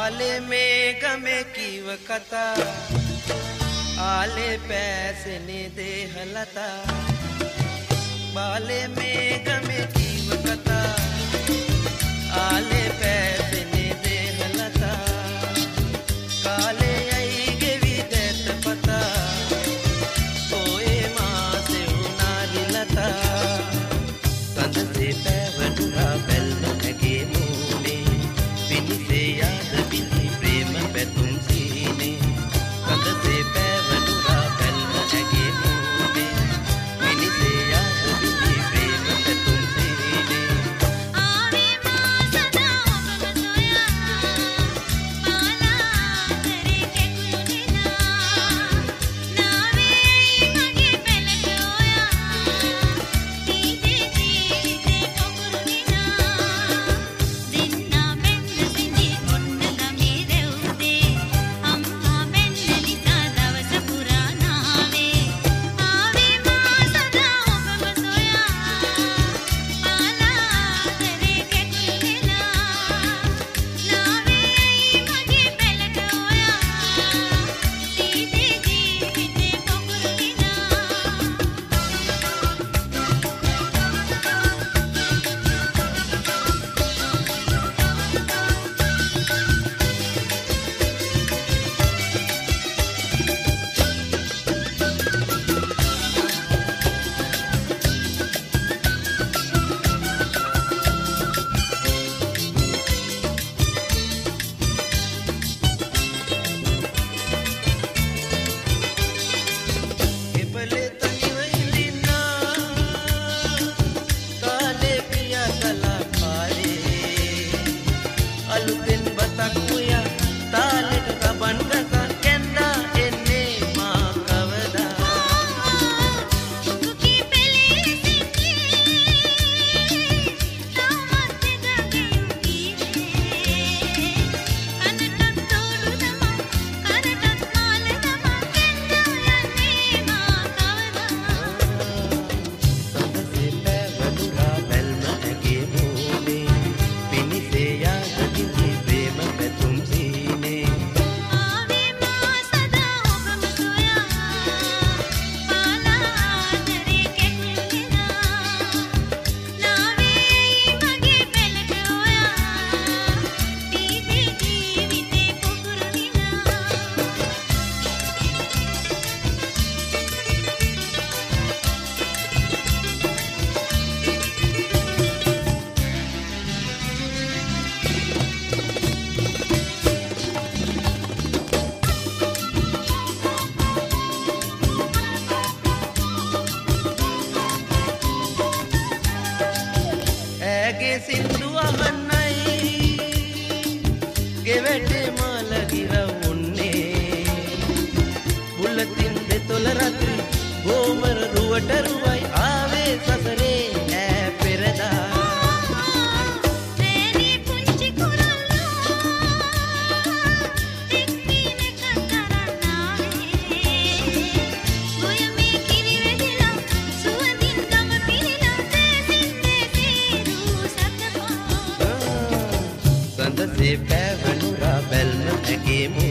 में कीव कथा आले पैसे ने देहलता बाले में गमे कीव कथा आले पैसे ने देहलता काले आई गेवी देत पता कोए माँ से उनारी लता कंध से पैवनुरा बेल लगे मुने बिनी से याद बिनी प्रेम पे तुम सीने कंध से पैवनुरा बेल लगे मुने बिनी से याद बिनी प्रेम पे तुम सीने आवे माँ सदा बमसोया पाला करे के कुलुनिना नावे मगे पेलकोया दीदे जीते पोकुरुनिना दिन्ना बेන්න සිඳි ඔන්න ළමේ රෙව්දේ අම්මා වෙන්න නිසා දවස පුරා නාවේ ආවේ මා සදා ඔබම සොයා පාලා කරේ කෙකුලෙලා නාවේ මගේ පෙළට ඔයා දීදේ ජීවිතේ පොකුරුනිනා केवले तनिव इंदिना काले पिया कलाकारे अलुतेन बतकुया तालेट कबंडක කෙන්දා එන්නේ මා කවදා දුකී පෙළේ සිටි තාමත් දෙදගෙන් ගීතේ අනටත් තෝඩු දම කරටත් මාල දම කෙන්දා යන්නේ මා කවදා कंध से पैवनुरा बेल लगे मुने बिनी से याद बिनी प्रेम पे तुम सीने ආවේ මා සදා ඔබම සොයා පාලා කරේ කෙකුලෙලා නාවේ මගේ පෙළට ඔයා දීදේ ජීවිතේ පොකුරුනිනා ඇගේ සින්දු අහන්නයි ගෙවැටේ මාල ගිරවුන්නේ බුලතින් දෙතොල රතු ගෝමර රුවට රුවයි ආවේ සසරේ ඈ පෙරදා රේනි පුංචි කුරල්ලෝ එක්කීන කතරන්නාවේ ගොයමේ කිරි වෙදිලා සුවඳින් ගම පිරිලා තේසින් තේසීරු සතපා कंध से पैवनुरा बेल लगे मुने